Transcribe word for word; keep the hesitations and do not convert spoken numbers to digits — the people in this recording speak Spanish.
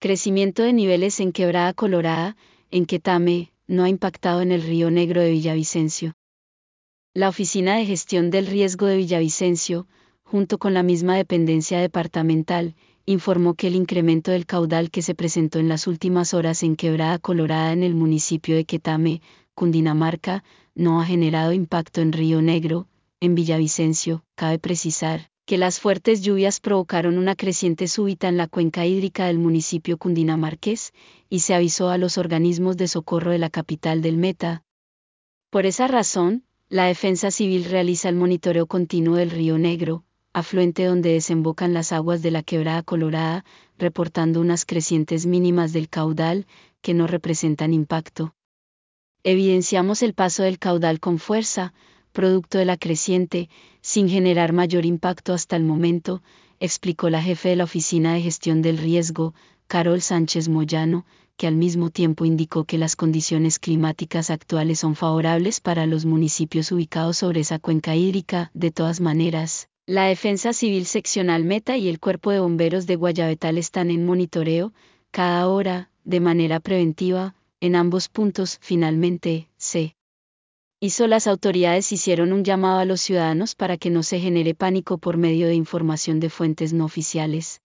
Crecimiento de niveles en Quebrada Colorada, en Quetame, no ha impactado en el Río Negro de Villavicencio. La Oficina de Gestión del Riesgo de Villavicencio, junto con la misma dependencia departamental, informó que el incremento del caudal que se presentó en las últimas horas en Quebrada Colorada en el municipio de Quetame, Cundinamarca, no ha generado impacto en Río Negro. En Villavicencio, cabe precisar que las fuertes lluvias provocaron una creciente súbita en la cuenca hídrica del municipio cundinamarqués, y se avisó a los organismos de socorro de la capital del Meta. Por esa razón, la Defensa Civil realiza el monitoreo continuo del Río Negro, afluente donde desembocan las aguas de la Quebrada Colorada, reportando unas crecientes mínimas del caudal, que no representan impacto. Evidenciamos el paso del caudal con fuerza, producto de la creciente, sin generar mayor impacto hasta el momento, explicó la jefe de la Oficina de Gestión del Riesgo, Carol Sánchez Moyano, que al mismo tiempo indicó que las condiciones climáticas actuales son favorables para los municipios ubicados sobre esa cuenca hídrica. De todas maneras, la Defensa Civil Seccional Meta y el Cuerpo de Bomberos de Guayabetal están en monitoreo, cada hora, de manera preventiva, en ambos puntos. Finalmente, se hizo las autoridades hicieron un llamado a los ciudadanos para que no se genere pánico por medio de información de fuentes no oficiales.